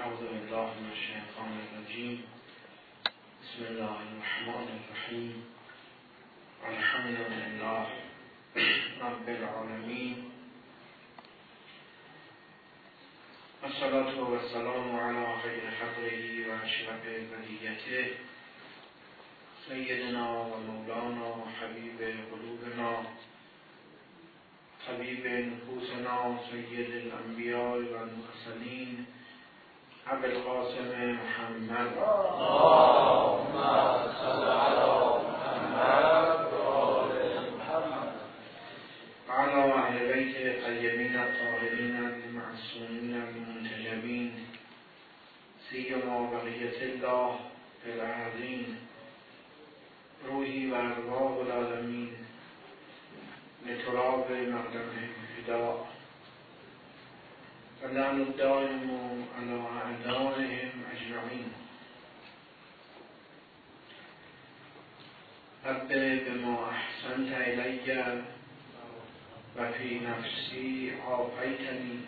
اعوذ بالله من الشیطان الرجیم. بسم الله الرحمن الرحیم. الحمد لله رب العالمین. الصلاة والسلام على خیر خلقه و اشرف بریته سیدنا و مولانا حبیب قلوبنا طبیب نفوسنا سید الانبیاء و المرسلین ابی القاسم محمد اللهم صل علی محمد و آل محمد و علی اهل بیت طیبین الطاهرین المعصومین المنتجبین سیما بقیة الله فی الارضین روحی و ارواح العالمین لتراب مقدمهم فداء و لعن الدائم علی اعدائهم اجمعین. رب بما احسنت الی و فی نفسی عافیتنی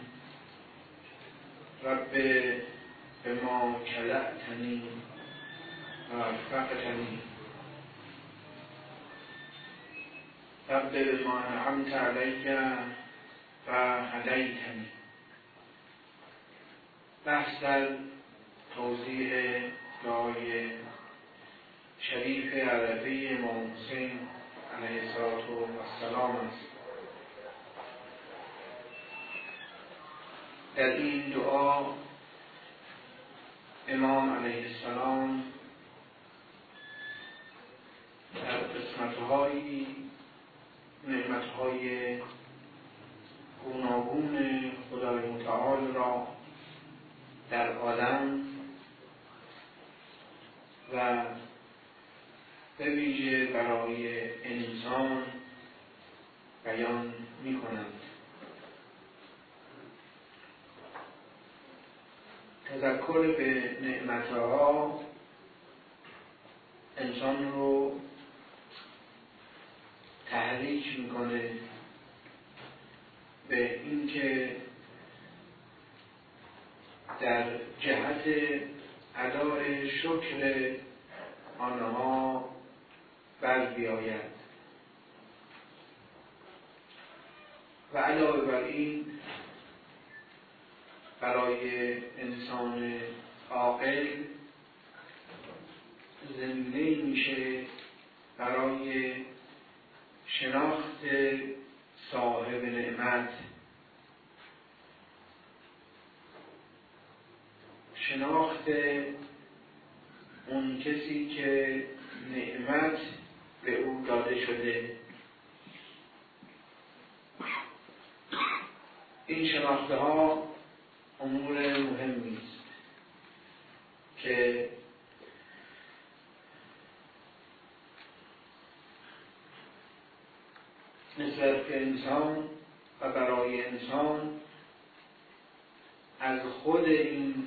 رب بما کلأتنی و وفقتنی رب بما انعمت علی و هدیتنی. بحث در توضیح دعای شریف عرفه امام حسین علیه السلام است. در این دعا امام علیه السلام در قسمت‌های نعمت‌های گوناگون خدای متعال را در عالم و به ویژه برای انسان بیان می‌کنند. تذکر به نعمت‌ها انسان رو تحریک میکنه به اینکه در جهت ادای شکر آنها بر بیاید و علاوه بر این برای انسان عاقل زمینه‌ای میشه برای شناخت صاحب نعمت، شناخت اون کسی که نعمت به او داده شده. این شناخته ها امور مهمی است که نسبت به انسان و برای انسان از خود این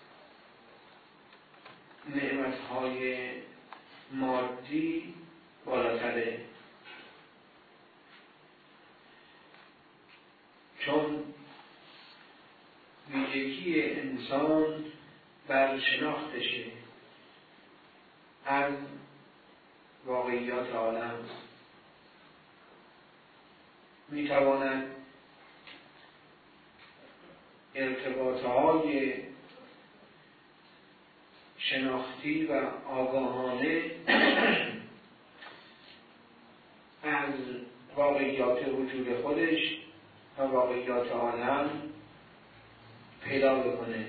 نعمت‌های مادی بالاتره، چون ویژگی انسان بر شناختشه از واقعیات عالم میتواند ارتباطهای شناختی و آگاهانه از واقعیات وجود خودش و واقعیات عالم پیدا بکنه.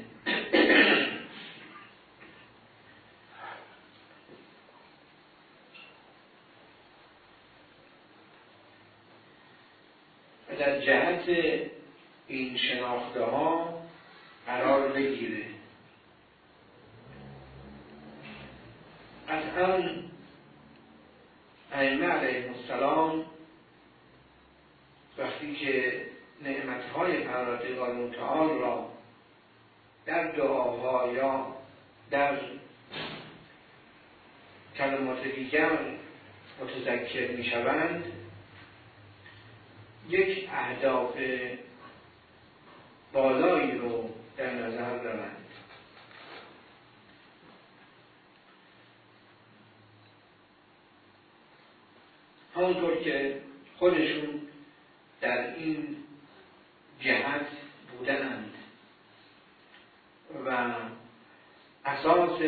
و در جهت این شناخته ها قرار بگیره. قطعاً ائمه علیهم السلام وقتی که نعمت‌های پروردگار متعال را در دعاها یا در کلمات دیگر متذکر می‌شوند، یک اهداف بالایی رو در نظر دارند همونطور که خودشون در این جهت بودند و اساس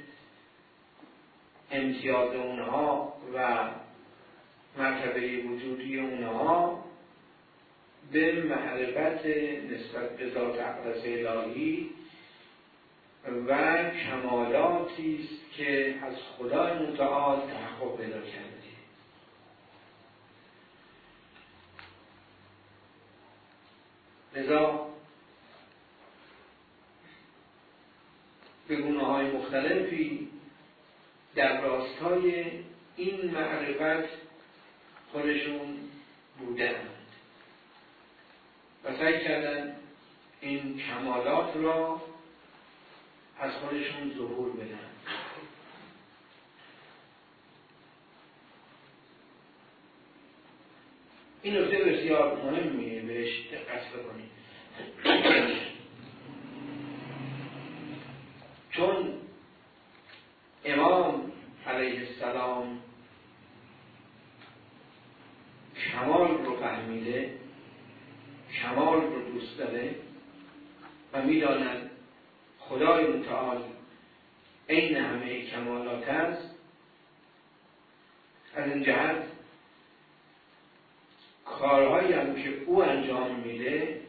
امتیاز اونها و مرتبه وجودی اونها به معرفت نسبت به ذات اقدس الهی و کمالاتی است که از خدای متعال تحقق پیدا کرده. لذا به گونه‌های مختلفی در راستای این معرفت خودشون بودند و سعی کردن این کمالات را از خودشون ظهور بدن. این نکته بسیار مهمیه، بهش دقت بکنید. چون امام علیه السلام کمال رو فهمیده، کمال رو دوست داره و میداند خدای متعال عین همه کمالات است، از این جهت کارهایی هم که او انجام میده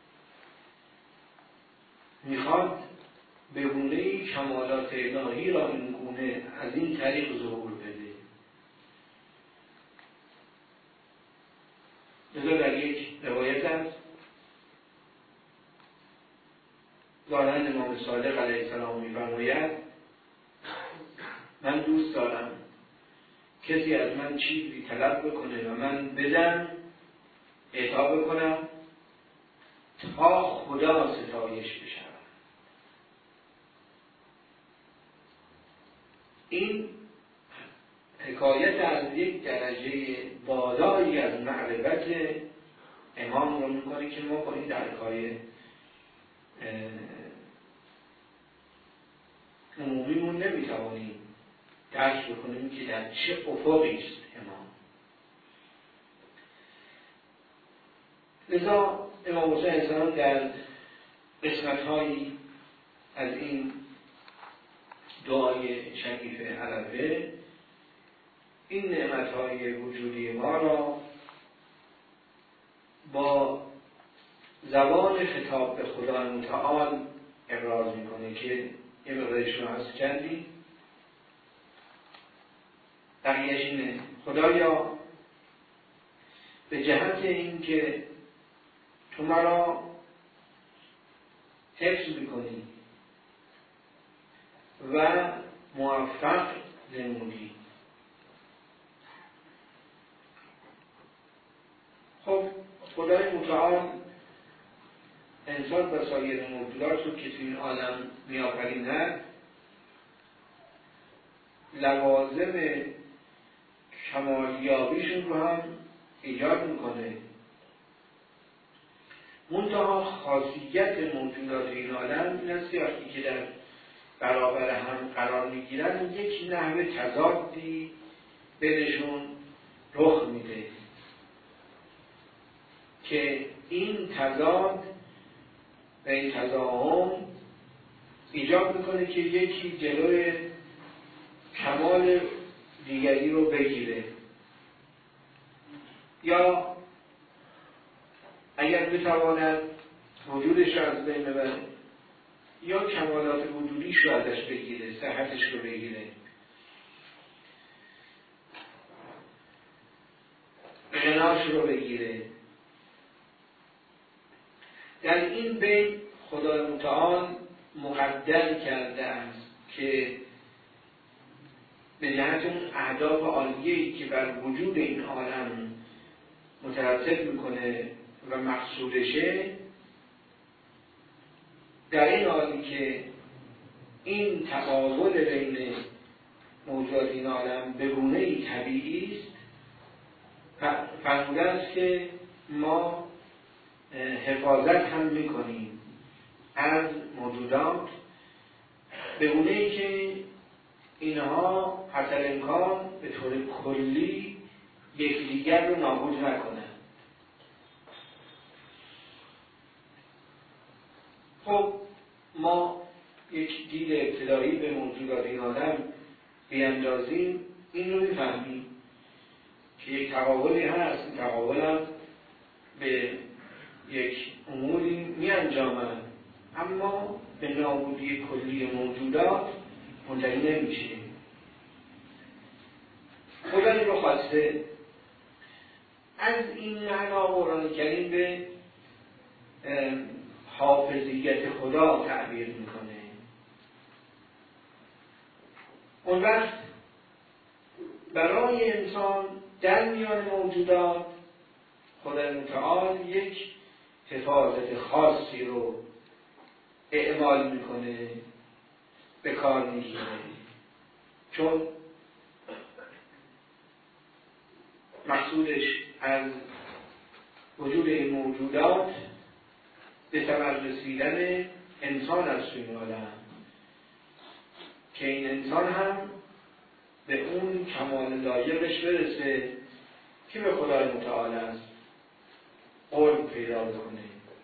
میخواد به گونه‌ای کمالات الهی را این گونه از این طریق ظهور بده. لذا در یک روایت است ظاهراً امام صادق علیه السلام می‌فرماید من دوست دارم کسی از من چیزی طلب بکنه و من بدم، اعطا بکنم تا خدا ستایش بشود. این حکایت از یک درجه بالایی از معرفت امام رو میکنه که ما با این درکای عمومیمون نمیتوانیم درک بکنیم که در چه افقی است امام. لذا امام حسین علیه السلام در قسمت‌هایی از این دعای شریف عرفه این نعمت‌های وجودی ما را با زبان خطاب به خدای متعال ابراز میکنه که یه مقدارش رو عرض کردیم. بقیه‌اش اینه: خدایا به جهت این که تو مرا حفظ میکنی و موفق نمودی. خب خدای متعال انسان و سایر موجودات رو که تو این عالم می‌آفریند لوازم کمالیابیشون رو هم ایجاد میکنه. منتها خاصیت موجودات این عالم این است که وقتی که در برابر هم قرار میگیرن یک نحوه تضادی بینشون رخ میده که این تضاد و این تضاهم ایجاد میکنه که یکی جلوی کمال دیگری رو بگیره، یا اگر بتواند وجودش رو از بین ببره یا کمالات وجودیش رو ازش بگیره، صحتش رو بگیره. غناش رو بگیره. در این بین خدای متعال مقدر کرده است که به جهت اون اهداف عالیه‌ای که بر وجود این عالم مترتب میکنه و مقصودشه، در این حالی که این تقابل بین موجودات این عالم به گونه‌ای طبیعی است، فرموده است که ما حفاظت هم میکنیم از موجودات به گونه‌ای که اینها حتی امکان به طور کلی یکدیگر رو نابود نکنن. خب ما یک دید ابتدایی به موجودات این عالم بیاندازیم، این رو میفهمیم که یک تقابلی هست. این تقابل هم به یک اموری می انجامد، اما به نابودی کلی موجودات منتهی نمیشه. خدا این رو خواسته. از این معنا قرآن کریم به حافظیت خدا تعبیر میکنه. اون وقت برای انسان در میان موجودات خدای متعال یک حفاظت خاصی رو اعمال میکنه، به کار میگیره، چون مقصودش از وجود این موجودات به ثمر رسیدن انسان است این عالم، که این انسان هم به اون کمال لایقش برسه که به خدای متعال است قرب پیدا بکنه.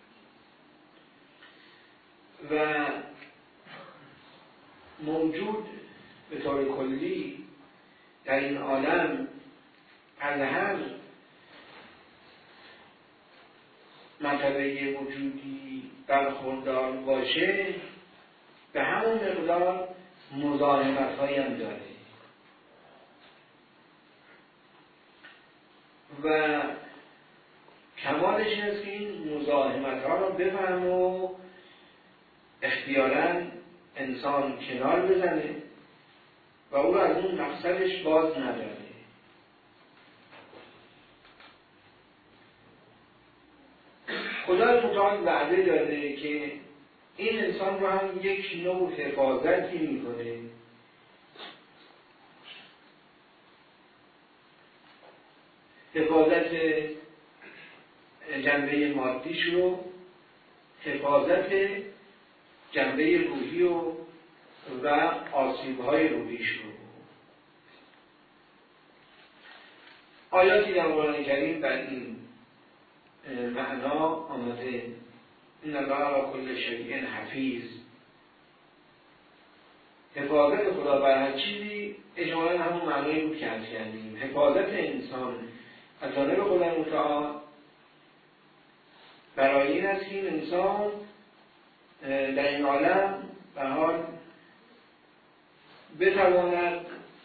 و موجود به طور کلی در این عالم از هر مرتبه وجودی برخوردار باشه به همون مقدار مزاحمت‌هایی هم داره و کمالش این است که این مزاحمت‌ها رو بفهم و اختیاراً انسان کنار بزنه و او رو از اون مقصدش باز نداره. خدا متعال وعده داده که این انسان رو هم یک نوع حفاظتی میکنه، حفاظت جنبه مادیش رو، حفاظت جنبه روحی و آسیب‌های روحیش رو. آیاتی در قرآن کریم بر این معنا آمده: ان الله علی کل شیء حفیظ. حفاظت خدا بر هر چیزی اجمالاً همون معنایی بود که عرض کردیم. حفاظت انسان از جانب خدای متعال برای این است که این انسان در این عالم به حال بتواند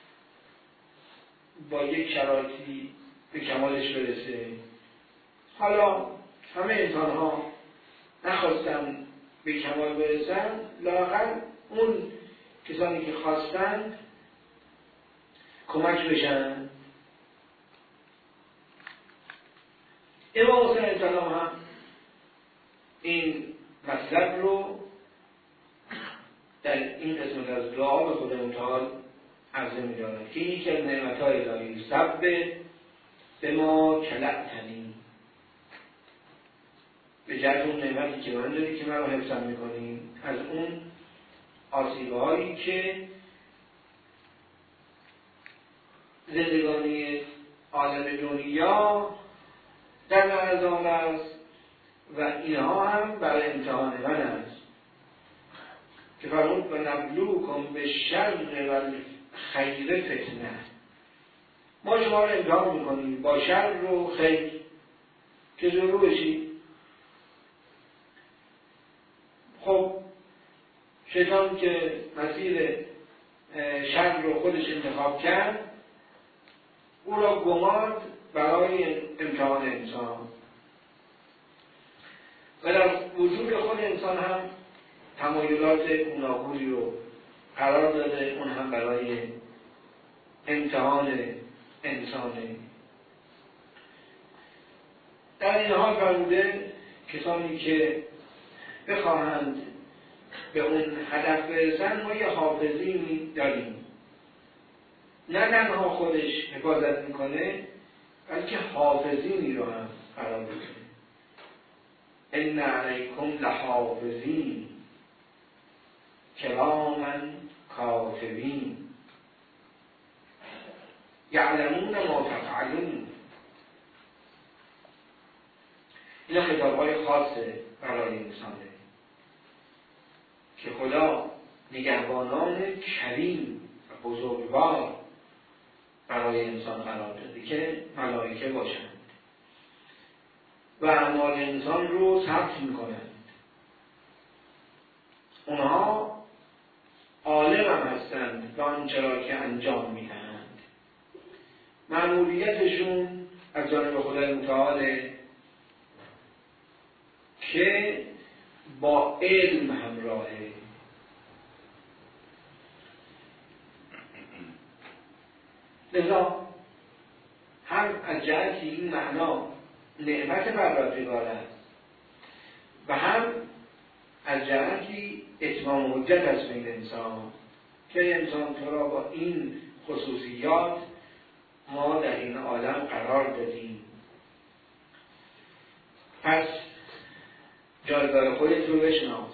با یک شرایطی به کمالش برسه. حالا همه انسان ها نخواستن به کمال برسن، لااقل اون کسانی که خواستن کمک بشن. امام حسین علیه السلام هم این مطلب رو در این قسمت از دعا به خدای متعال عرضه می‌دارد که یکی از نعمت‌های الهی سبب به ما کلأتنی، به جهت اون نعمتی که من داری که من رو حفظم می‌کنی از اون آسیب‌هایی که زندگانی عالم دنیا در معرض آن است و اینها هم برای امتحان من است که فرمود و نبلوکم به شر و خیر فتنه. ما شما رو امتحان میکنیم با شر و خیر که جلو بشید. خب شیطان که مسیر شر رو خودش انتخاب کرد، او را گمارد برای امتحان انسان و در وجود خود انسان هم تمایلات گوناگونی رو قرار داده، اون هم برای امتحان انسانه. در این حال فرموده کسانی که بخواهند به اون هدف برسن ما یه حافظی داریم، نه تنها خودش حفاظت میکنه بلکه حافظینی رو هم قرار میده. ان علیکم لحافظین کراما کاتبین یعلمون ما تفعلون. اینا خطاب‌های خاصه برای انسانه که خدا نگهبانان کریم و بزرگوار برای انسان قرار داده که ملائکه باشند و اعمال انسان رو ثبت میکنند. اونها عالم هم هستند و آنچه را که انجام میدهند. مأموریتشون از جانب خدای متعاله که با علم همراهه. لذا هم از جهتی این معنا نعمت پروردگار است و هم از جهتی اتمام حجت است بین انسان که انسان تو را با این خصوصیات ما در این عالم قرار دادیم. پس جایگاه خودت رو بشناس.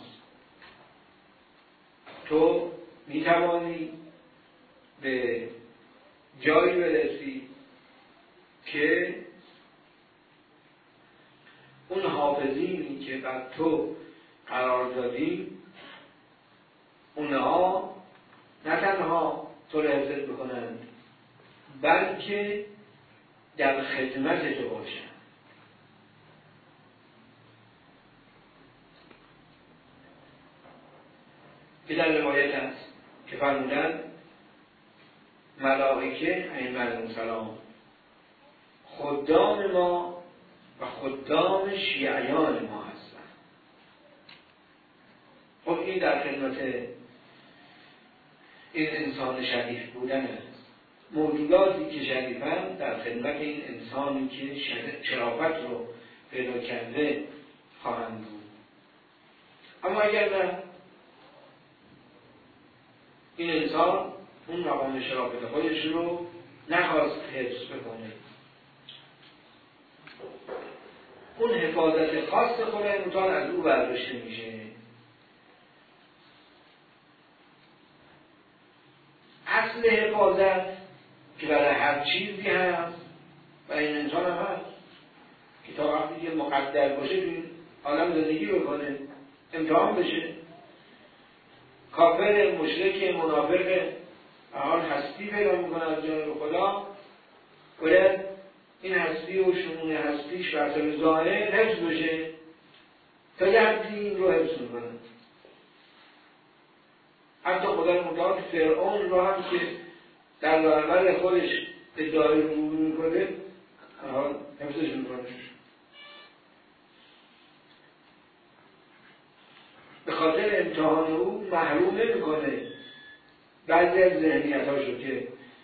تو میتوانی به جایی برسی که اون حافظینی که بر تو قرار دادیم اونها نه تنها تو را حفظت بکنند بلکه در خدمت تو باشند. که در روایت است که فرمودند ملائکه علیهم السلام خدام ما و خدام شیعیان ما هستند. خب این در خدمت این انسان شریف بودن است. موجوداتی که شریفند در خدمت این انسانی که شرافت رو پیدا کرده خواهند بود. اما اگر نه این انسان اون مقام شرافت خودش رو نخواست حفظ بکنه، اون حفاظت خاص خدای متعال از او برداشته میشه. اصل حفاظت که برای هر چیزی هست و این انسان هم هست که تا وقتی که مقدر باشه تو این عالم زندگی بکنه، امتحان بشه، کافر، مشرک، منافق حال هستی پیدا میکنه از جانب خدا، باید این هستی و شمول هستیش بر اثر ظاهر حفظ بشه تا یه حدی این رو حفظ میکنه. حتی خدای متعال فرعون رو هم که در برابر خودش ادعای رو میکنه حفظش میکنه. به خاطر امتحان او محروم نمیکنه بعضی از ذهنیتاشو که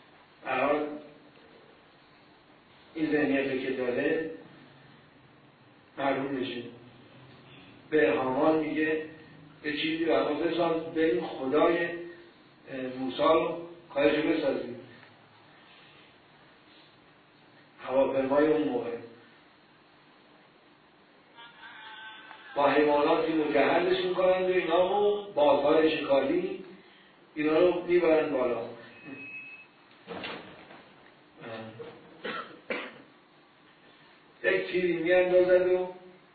این ذهنیتی که داره محروم میشه. به هامان میگه به چیزی برای سال بریم خدای موسی رو کارشو بسازیم. هواپیمای اون موقع با حیواناتی مجهزش میکنند و اینا رو بازهای شکاری اینا رو میبرن بالا. یک تیری میاندازد و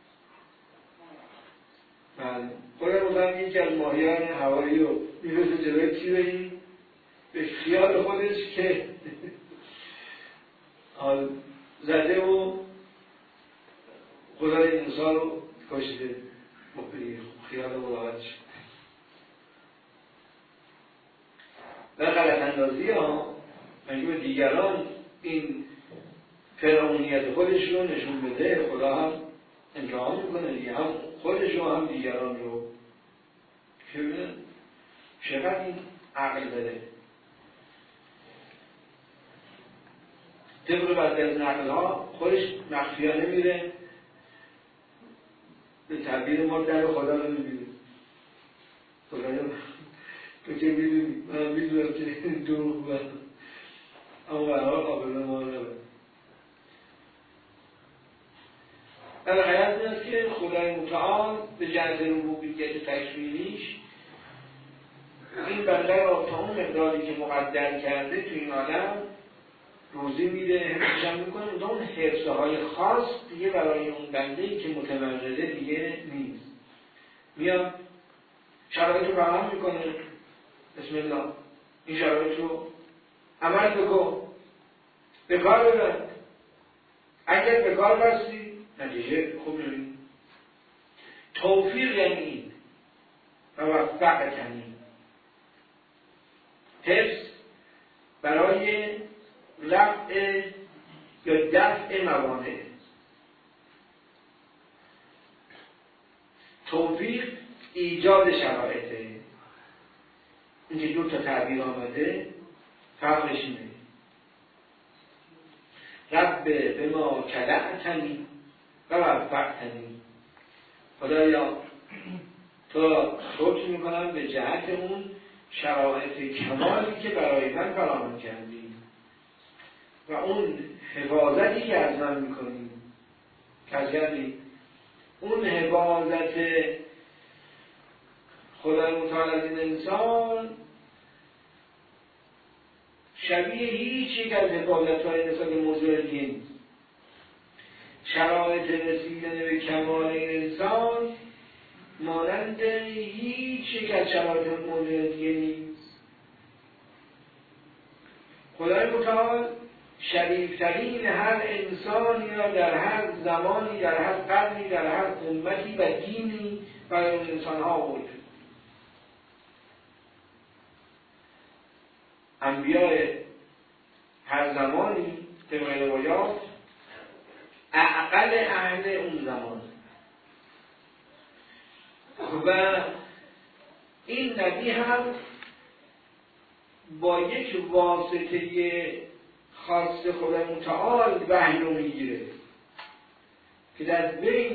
خودم بودم یکی از ماهیان هوایی رو میرسه جلوی تیری به خیال خودش که زده و خدای موسی رو کشته. خیال مراحت شد و غلط اندازی ها مگه به دیگران این فرعونیت خودش رو نشون بده. خدا هم امتحان میکنه دیگه، هم خودش رو هم دیگران رو، که ببینن چقدر این عقل داره. طبق بعضی از نقل ها خودش مخفیانه میره به تعبیر ما در خدا رو میبینه. خدایا تو که میدونی، من میدونم که دروغ بود اما برای قابل ما نبود. در حیات این است که خدای متعال به جهت ربوبیت تکوینیش این بنده را تا اون مقداری که مقدر کرده تو این عالم روزی میده، حفظش میکنه، اون حفظهای خاص دیگه برای اون بنده‌ای که متمرده دیگه نیست. میاد شرایط رو فراهم میکنه، بسم الله این شرایط رو عمل بکن، به کار ببر. اگر به کار برسی نتیجه خوب میبینی. توفیق یعنی این و وفقتنی، حفظ برای رفع یا دفع موانع، توفیق ایجاد شرایطه. اینکه دو تا تعبیر آمده فرقش اینه. رب به ما کلعتنی و وفقتنی، خدایا تو شکر میکنم به جهت اون شرایط کمالی که برای من فراهم کردی و اون حفاظتی که از من میکنی کردی. اون حفاظت خدای متعال از این انسان شبیه هیچ یک از حفاظت‌های نسبت موضوع دیگه نیست. شرایط رسیدن به کمال این انسان مانند هیچ یک از شرایط موضوع دیگه نیست. خدای متعال شریفترین هر انسانی را در هر زمانی، در هر قرنی، در هر امتی و دینی برای اون انسان‌ها آورد. انبیاء هر زمانی طبق روایات اعقل اهل اون زمان و این نبی هم با یک واسطه خاص خدا متعال وحی رو میگیره که در بین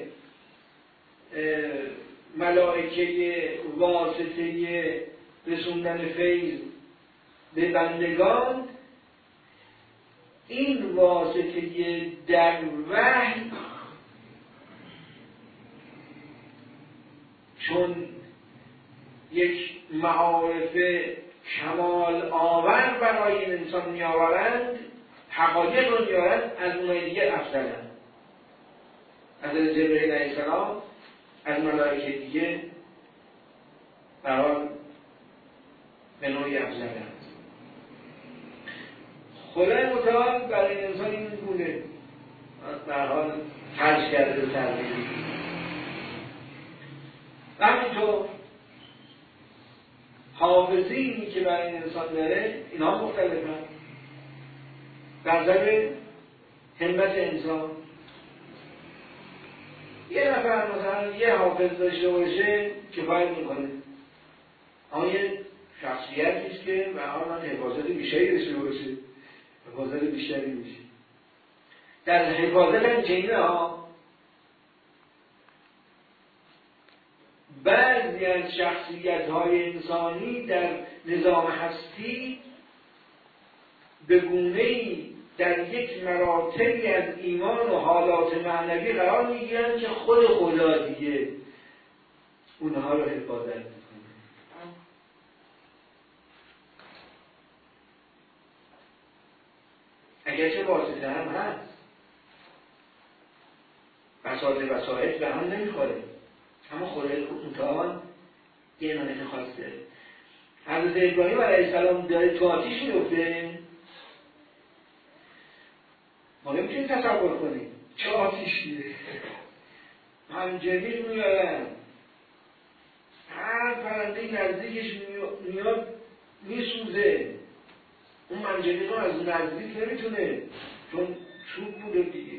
ملائکه واسطه رسوندن فیض به بندگان، این واسطه در وحی چون یک معارف کمال آور برای این انسان می آورند، حقایق رو می آورند، از اونهای دیگه افضلند. از جبرئیل علیه السلام از ملائکه دیگه برای به نوعی افضلند. خدای متعال برای انسان این گونه در حال خرج کرده و تربیت. همینطور حافظینی که برای انسان داره اینها مختلفن در نظر همت انسان. یه نفر مثلا یه حافظ داشته باشه کفایت میکنه، اما یه شخصیتیست که به حال من حفاظت بیشتری داشته باشه، حفاظت بیشتری میشه. در حفاظت هم چینه ها بعضی از شخصیت های انسانی در نظام هستی به گونه‌ای در یک مراتبی از ایمان و حالات معنوی قرار میگیرن که خود خدا دیگه اونها رو حفاظت میکنه. اگرچه واسطه هم هست، بساط وسائط به هم نمیخوره، اما خدای متعال یه نمت خواسته. حضرت ابراهیم علیه السلام داره تو آتیش میفته، ما نمیتونیم تصور کنیم چه آتیشیه. منجنیق میارن، هر پرنده نزدیکش میاد میسوزه، اون منجنیق رو از نزدیک نمیتونه چون چوب بوده دیگه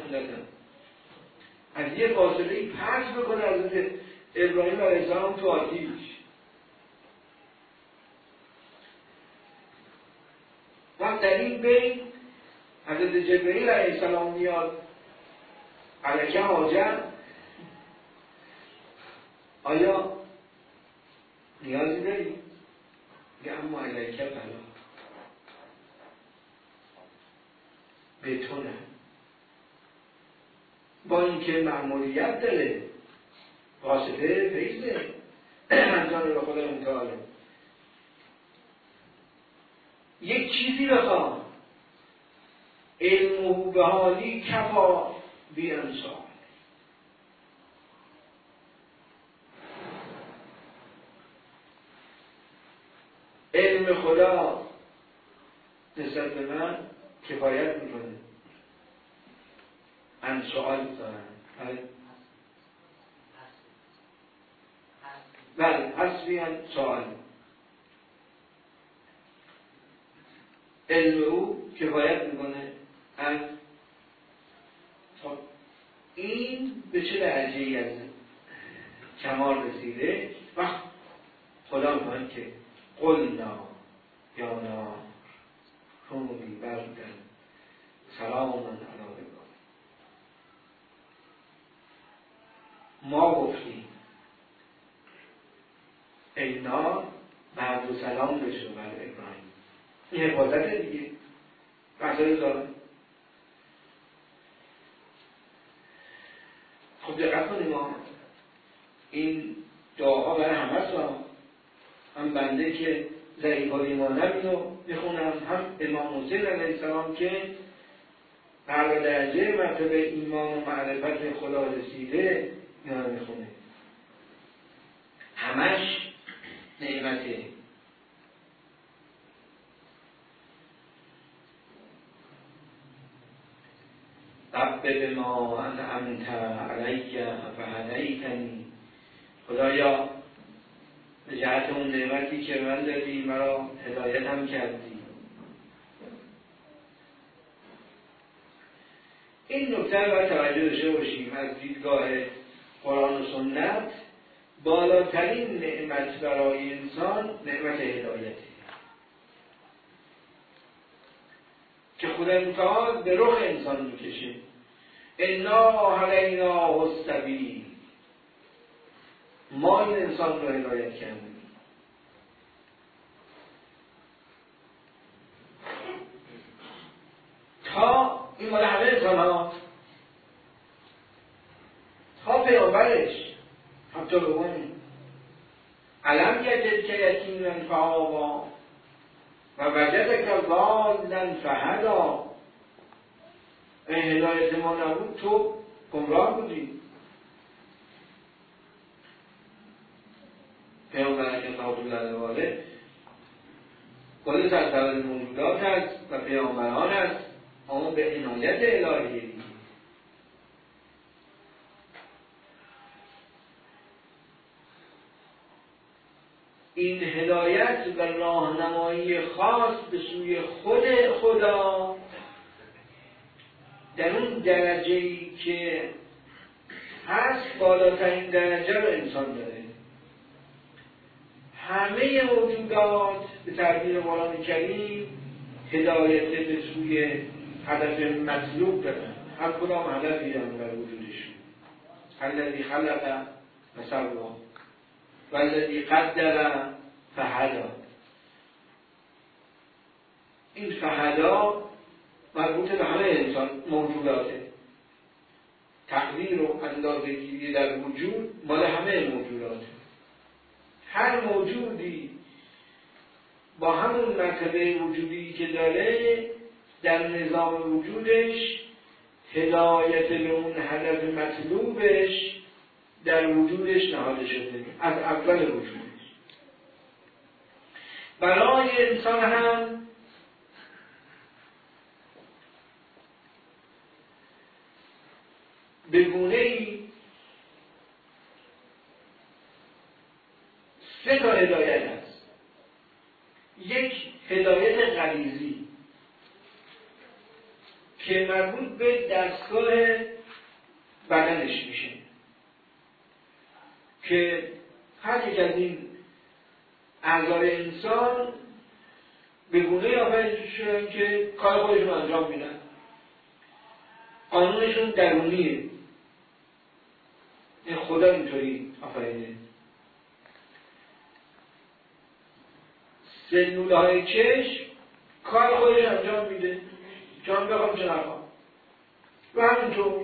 از یه فاصله پس بکنه از ابراهیم علیه السلام تو آتیش. وقت در این بین حضرت جبرئیل علیه السلام میاد الکه هاجر، آیا نیازی داری؟ میگه اما الکه بلا، به تو نه، با اینکه مأموریت داره واسطه فیضه انجام به خدا متعالی، یک چیزی بخواه علمه به حالی کفا بی انصار. علم خدا نسبت به من کفایت میکنه. من سوال دارم. بله حسبی هم سوال. علم او کفایت میکنه. این به چه درجه‌ای از کمال رسیده؟ وقت خدا میگه که قلنا یا نار کونی بردن سلام علی ابراهیم. ما گفتیم ای نار برد و سلام بشه بر ابراهیم. این حفاظت دیگه مسئله دارم. خب دقت کنیم ما این دعاها برای همه سلام، هم بنده که ضعیف‌های ایمانم اینو میخونم، هم امام حسین علیه السلام که در درجه مرتبه ایمان و معرفت خدا رسیده اینا رو میخونه. همش نعمته. رب بما انعمت علی فهدیتنی. خدایا به جهت اون نعمتی که من دادی مرا هدایت هم کردی. این نکته رو باید توجه داشته باشیم. از دیدگاه قرآن و سنت بالاترین نعمت برای انسان نعمت هدایته که خدا متعال به رخ انسان میکشه. انا هدیناه السبیل. ما این انسان رو هدایت کردیم. تا این مال همه انسان ها، تا پیامبرش حتی بگونی علم یجد که یتیما فآوا و وجدک ضالا فهدا. این هدایت ما نبود تو گمراه بودی. پیامبر که صاحب العلواله کل سرسبد موجودات هست و پیامبران هست، اما به عنایت الهی دید. این هدایت و راهنمایی خاص به سوی خود خدا در اون درجه‌ای که هست بالاترین درجه رو انسان داره. همه موجودات به تعبیر قرآن کریم هدایت به سوی هدف مطلوب دارن. هر کدام هدفی دارن در وجودشون. الذی خلق فسوی والذی قدر فهدی. این فهدا مربوط به همه انسان موجوداته. تقدیر و اندازه‌گیری در وجود مال همه موجوداته. هر موجودی با همون مرتبه وجودی که داره در نظام وجودش هدایت به اون هدف مطلوبش در وجودش نهاده شده از اول وجودش. برای انسان هم به گونه‌ای سه تا هدایت هست. یک هدایت غریزی که مربوط به دستگاه بدنش میشه که هر یک از این اعضای انسان به گونه‌ای آفریده شدن که کار خودشون انجام میدن. قانونشون درونیه. این خدا اینطوری آفریده. سلولهای چشم کار خودش انجام میده، جان بخوام چه نخوام. و همینطور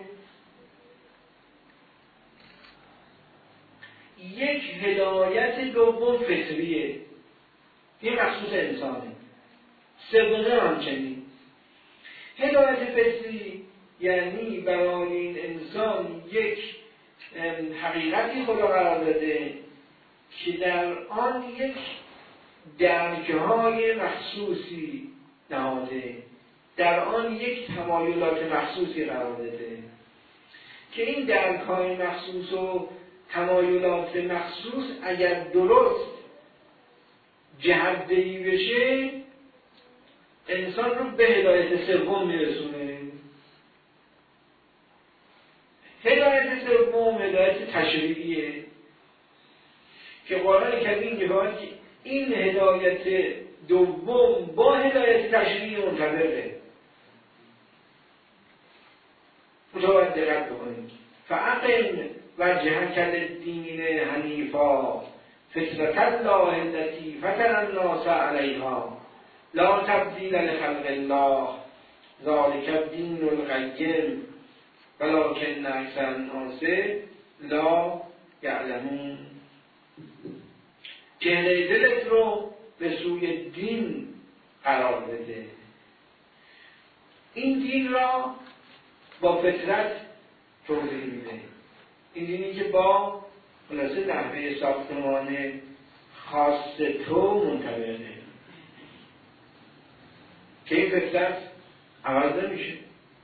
یک هدایت دوم فطریه، این مخصوص انسانه. سومه همچنین هدایت فطری یعنی برای این انسان یک حقیقتی خدا قرار داده که در آن یک درک‌های مخصوصی نهاده، در آن یک تمایلات مخصوصی قرار داده که این درک‌های مخصوص و تمایلات مخصوص اگر درست جهت‌دهی بشه انسان رو به هدایت سوم میرسونه. هدایت سوم هدایت تشریعیه که قرآن کریم میگه که این هدایت دوم با هدایت تشریعی منطبقه. متوجه دقت بکنید. فاقم وجهک للدین حنیفا فطرة الله التي فطر الناس عليها لا تبدیل لخلق الله ذلك الدین القیم ولکن اکثر الناس لا یعلمون. چهره دلت رو به سوی دین قرار بده. این دین را با فطرت توضیح میده. این دینی که با خلاصه نحوه ساختمان خاص تو منطبقه که این فطرت عوض نمیشه.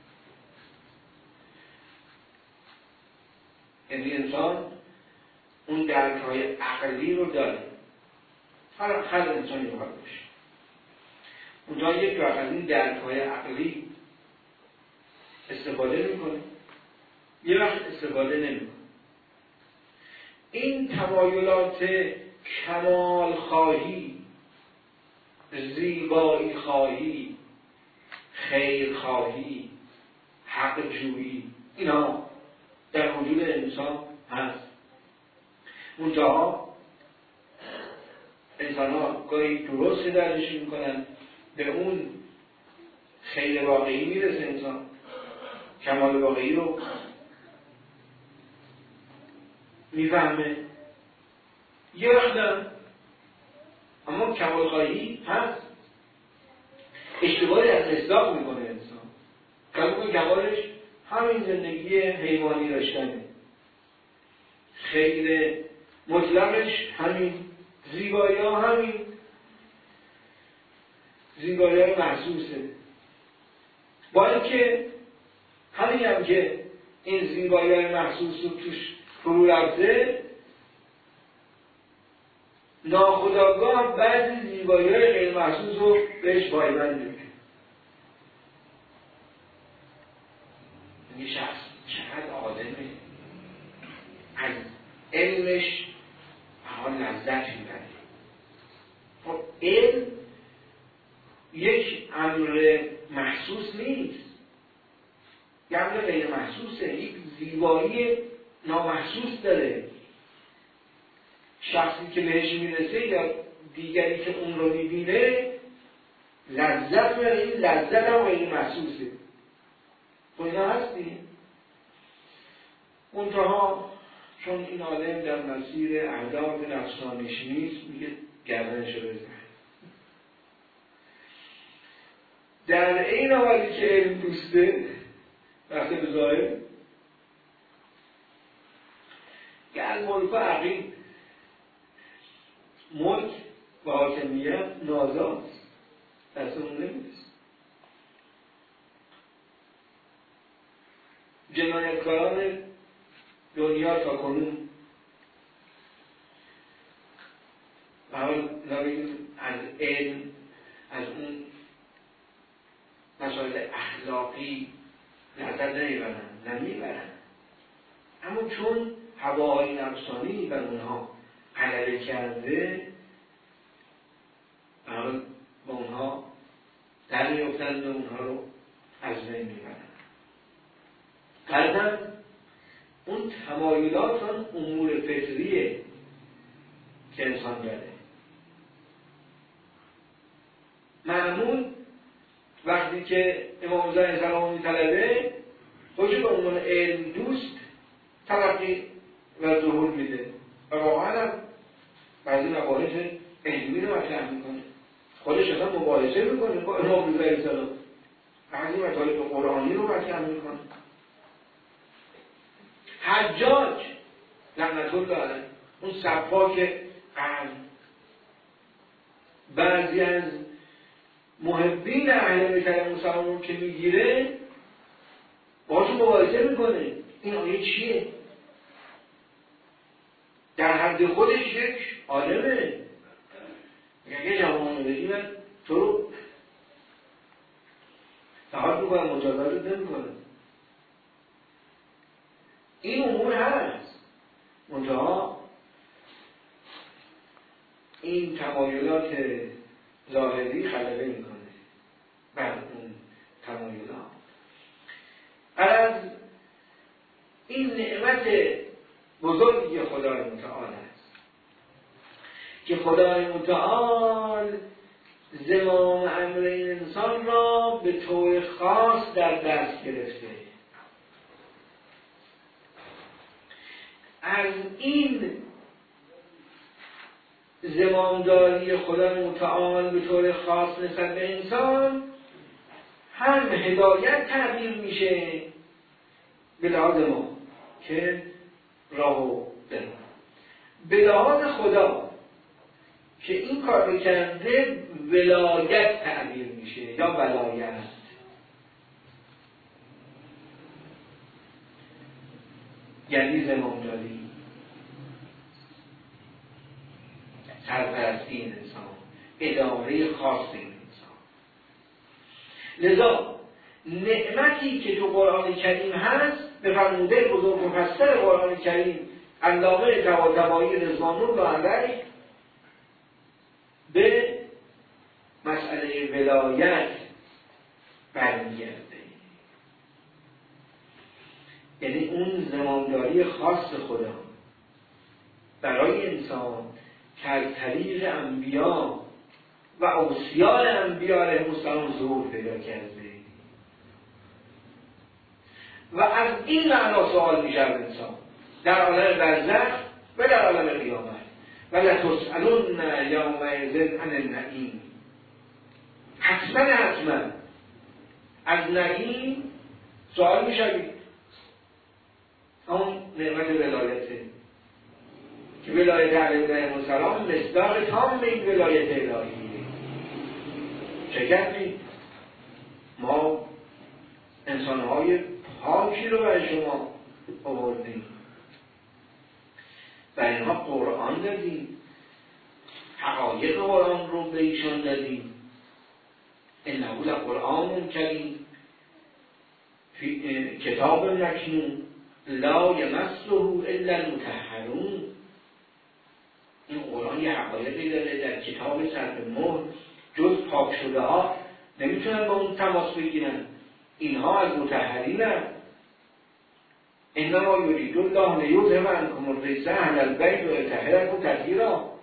یعنی انسان اون درک‌های عقلی رو داره. هر انسانی باید باشه. اونجا یک وقت از این درک‌های عقلی استفاده میکنه، یه وقت استفاده نمیکنه. این تمایلات کمال خواهی، زیبایی خواهی، خیر خواهی، حق جویی، اینا در وجود انسان هست. اونجاها انسان ها گاهی درست درش میکنن، به اون خیر واقعی میرسه، انسان کمال واقعی رو میفهمه. یه وقت اما کمال خواهی هست، اشتباهی از اصلاح میکنه انسان. کمالش همین زندگی حیوانی داشتنه، خیر مطلقش همین، زیبایی ها همین زیبایی های محسوسه. باید که همین هم که این زیبایی های محسوس رو توش فرو رفته، ناخودآگاه بعضی زیبایی های غیر محسوس رو بهش پایبند میکنه. یه شخص چقدر آدمه از علمش حال لذت میبره. خب علم یک امر محسوس نیست، یک امر غیر محسوسه، یک زیبایی نامحسوس داره. شخصی که بهش میرسه یا دیگری که اون رو میبینه لذت میبره، این لذت هم غیر محسوسه. خب اینا هستی؟ منتها چون این آدم در مسیر اهداف نفسانیش نیست، میگه گردنشو بزن. در این حالی که علم دوسته وقتی به ظاهر که الملک و عقید، ملک و حاکمیت نازاست، دست اون نمیرسه. جنایتکاران دنیا تا کنون و حال از علم، از اون مسائل اخلاقی نظر نمیبرن، اما چون هواهای نفسانی بر اونها غلبه کرده و حال با اونها در میفتند و اونها رو از بین میبرن. قلباً اون تمایلات اون امور فطریه که انسان داره. معمول وقتی که امام زاهد سلام میطلبه خودش به عنوان علم دوست تلقی و ظهور میده و واقعا هم بعضی مباحث علمی رو مطرح میکنه، خودش اصلا مباحثه میکنه با امام زاهد سلام، بعضی مطالب قرآنی رو مطرح میکنه. حجاج لعنت الله علیه، اون سفاک قلب، بعضی از محبین اهل بیت علیهم السلام که میگیره باشون مبارزه میکنه. این آیه چیه؟ در حد خودش یک عالمه. یه جوان بگی من تو رو تحاد میکنم، مجازات نمیکنم. این امور هست، منتها این تمایلات ظاهری غلبه میکنه بر اون تمایلات. از این نعمت بزرگی خدای متعال است که خدای متعال زمام امر این انسان را به طور خاص در دست گرفته. از این زمامداری خدای متعال به طور خاص نسبت به انسان هم هدایت تعبیر میشه به لحاظ ما که راهو برم، به لحاظ خدا که این کار کرده ولایت تعبیر میشه یا ولایت. یعنی زمامداری، سرپرستی این انسان، اداره خاص این انسان. لذا نعمتی که تو قرآن کریم هست به فرموده بزرگ مفسر قرآن کریم علامه طباطبایی رضوان الله علیه به مسئله ولایت برمیگرده. یعنی اون زمامداری خاص خدا برای انسان که از طریق انبیا و اوصیاء انبیا علیهم السلام ظهور پیدا کرده و از این معنا سوال میشه از انسان در عالم برزخ و در عالم قیامت. و لتسألن یومئذ عن النعیم، حتما از نعیم سوال میشوید. اون نعمت ولایته که ولایت علیهم السلام مصداق تام این ولایت الهیه. چه ما انسانهای پاکی رو برای شما آوردیم، برای اینها قرآن دادیم، حقایق قرآن رو به ایشان دادیم. انه لقرآن کریم کتاب مکنون لا یمسه الا المطهرون. این قرآن یه حقایقی داره در کتاب صرف مهر، جز پاک شده ها نمیتونن با اون تماس بگیرن، اینها از مطهرین هم. انما یرید الله لیذهب عنکم الرجس اهل البیت و یطهرکم تطهیرا.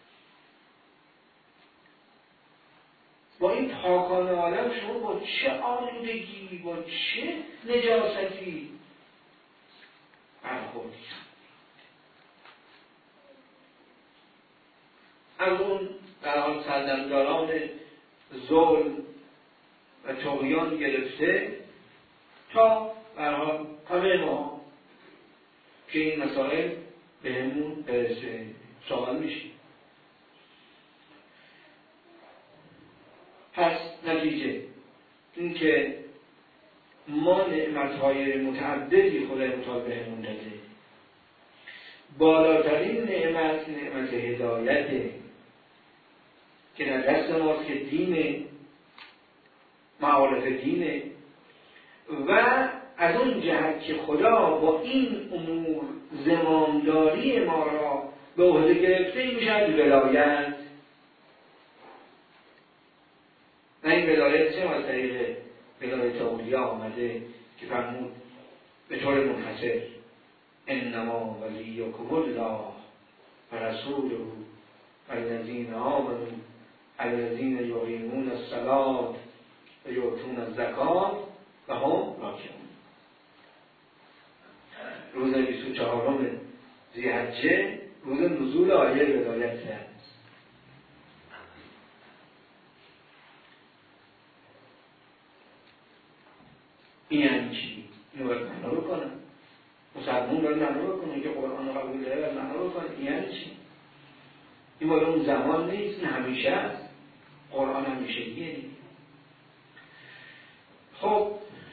با این پاکان عالم شما با چه آلودگی، با چه نجاستی برخورد کرد. از اون در حال سردمداران ظلم و طغیان گرفته تا در حال همه ما که این مسائل به همون برسه سوال میشه. پس نتیجه این که ما نعمتهای متعددی خدای متعال به همون داده. بالاترین نعمت هدایته که در دست ماست که دینه، معارف دینه، و از اون جهت که خدا با این امور زمامداری ما را به عهده گرفته میشد ولایت. و این ولایت چه از طریق ولایت اولیا آمده که فرمود به طور منحصر انما ولیکم الله و رسوله والذین آمنوا الذین یقیمون الصلاة و یؤتون الزکاة و هم راکعون. روز 24 ذی‌حجه روز نزول آیه ولایت است. این یعنی چی؟ اینو باید معنا بکنم. مسلمون باید معنا بکنه که قرآن رو قبول داره باید معنا بکنه. این یعنی چی؟ این باید اون زمان نیست، این همیشه هست. قرآن همیشه دیگه. خب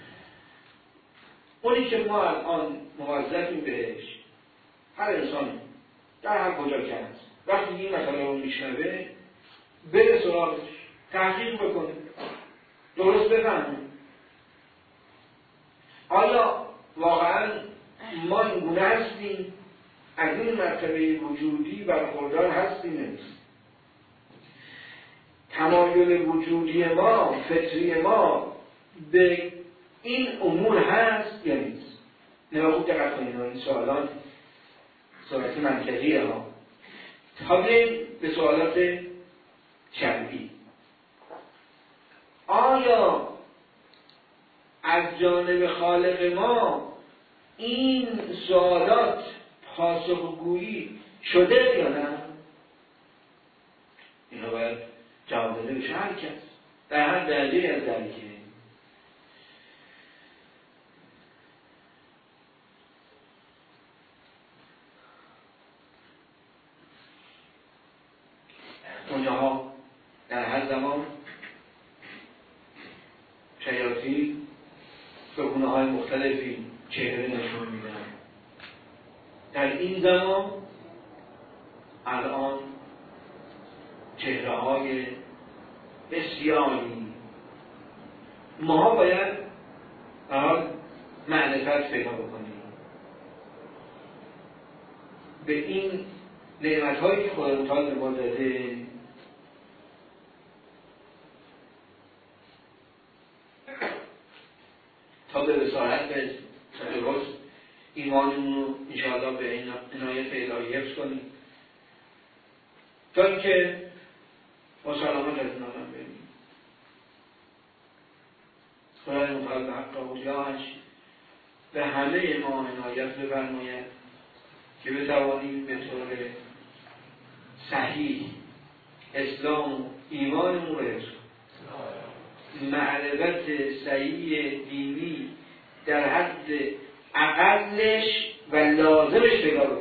اونی که ما الان موظفیم بهش، هر انسان در هر کجا که هست وقتی این مسئله رو میشنوه بره سراغش، تحقیق بکنه، درست بفهمه آیا واقعا ما این گونه هستیم، از این مرتبه وجودی برخوردار هستیم نیست. تمایل وجودی ما، فطری ما به این امور هست یا نیست؟ نگاه خوب دقت کنید، این سوالات سوالات منطقیه ها. تا بریم به سوالات شرعی. آیا از جانب خالق ما این سوالات پاسخگویی شده یا نه؟ اینو باید جواب بده بشه هر کس در هر درجه از درجه. اونجاها در هر زمان شیاطین به گونه‌های مختلفی چهره نشون میدن. در این زمان الان چهره‌های بسیاری ما باید معرفت پیدا بکنیم به این نعمت‌هایی که خدا تعالی به ما داده. تا به رسالت به درست ایمانمون رو انشاءالله به این عنایت الهی حفظ کنیم تا اینکه با سلامت از این آدم بریم. خدای متعال به حق اولیاءش به همه ما عنایت بفرماید که بتوانیم به طور صحیح اسلام و ایمانمون رو حفظ کنیم، معرفت صحیح دینی در حد اقلش و لازمش پیدا